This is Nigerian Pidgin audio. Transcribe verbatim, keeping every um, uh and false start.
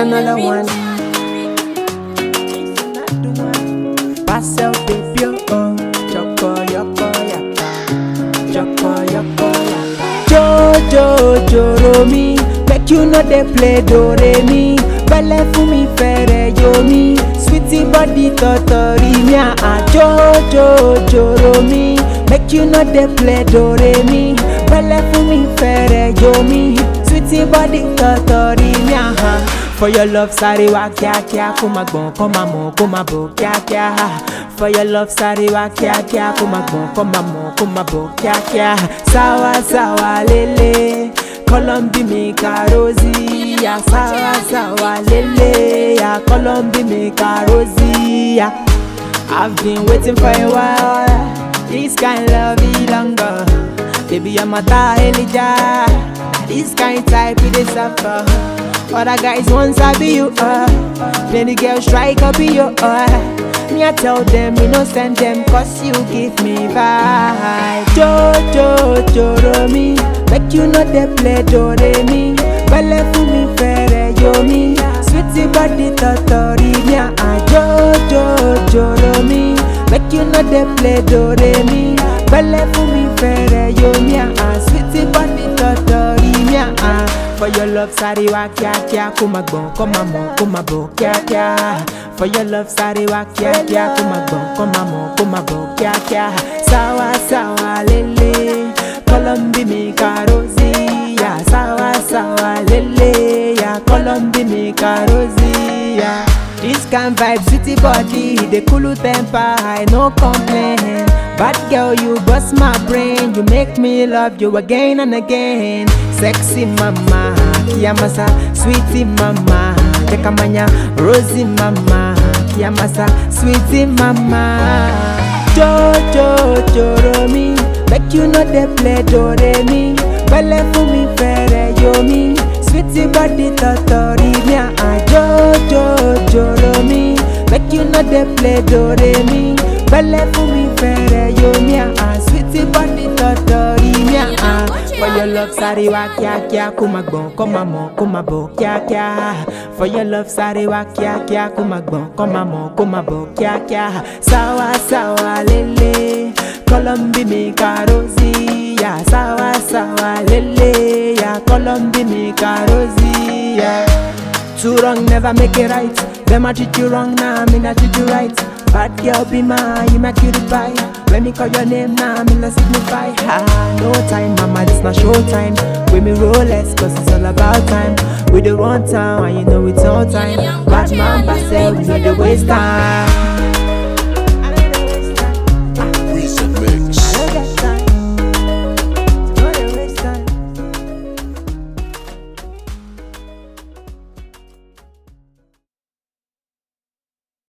another one. Pass out baby, oh, choco yoko yaka, choco yoko yaka. Jojo joro mi, make you know they play do re mi. Belle for me fere yo mi, sweetie body totori mi ah. Jojo joro mi, make you know they play do re mi. Belle for me fere yo mi, sweetie body totori mi ah. For your love, sorry wa kya kya, kuma gbon, kuma mo, kuma bo kya kya. For your love, sorry wa kya kya, kuma gbon, kuma mo, kuma bo kya kya. Sawa sawa lele, Colombi mi karozi ya. Sawa sawa lele ya, Colombi mi karozi ya. I've been waiting for a while, this kind love is longer. Baby I'm a ta Elijah, this kind type it is suffer. Other guys once I be you, uh plenty girls try copy you, uh me I tell them, me no send them, cause you give me vibe. Jojo joro mi, make you know they play do re mi. Belle for me fere yo mi, sweetie body totori mi ah. Jojo joro mi, make you know they play do re mi. Belle for me fere yo mi ah, sweetie body totori mi ah. For your love, sorry wa kya kya, kuma gbon, kuma mo, kuma bo kya kya. For your love, sorry wa kya kya, kuma gbon, kuma mo, kuma bo kya kya. Sawa sawa lele, Colombi mi karozi ya. Sawa sawa lele ya, Colombi mi karozi ya. This kind vibe, sweetie body, the cool temper, I no complain. Bad girl, you bust my brain, you make me love you again and again. Sexy mama, Kiamasa, sweetie mama, Tekamanya, Rosie mama, Kiamasa, sweetie mama. Jojo joro mi, make you know they play do re mi. Belle for me fere yo mi, sweetie body totori mi ah. Jojo joro mi, make you know they play do re mi. Belle for me fere yo mi ah, sweetie body totori mi ah. For your love, sorry wa kya kya, kuma gbon, kuma mo, kuma bo kya kya. For your love, sorry wa kya kya, kuma gbon, kuma mo, kuma bo kya kya. Sawa sawa lele, Colombi mi karozi ya. Sawa sawa lele ya, Colombi mi karozi ya. Too wrong never make it right. Them I treat you wrong now, me not treat you right. Bad girl be mine, you make you the buy. When me call your name now, me not signify. Ah, no time, mama, this not show time. When me roll less, cause it's all about time. We the one time, and you know it's all time. Bad man, pass it, we know the waste time.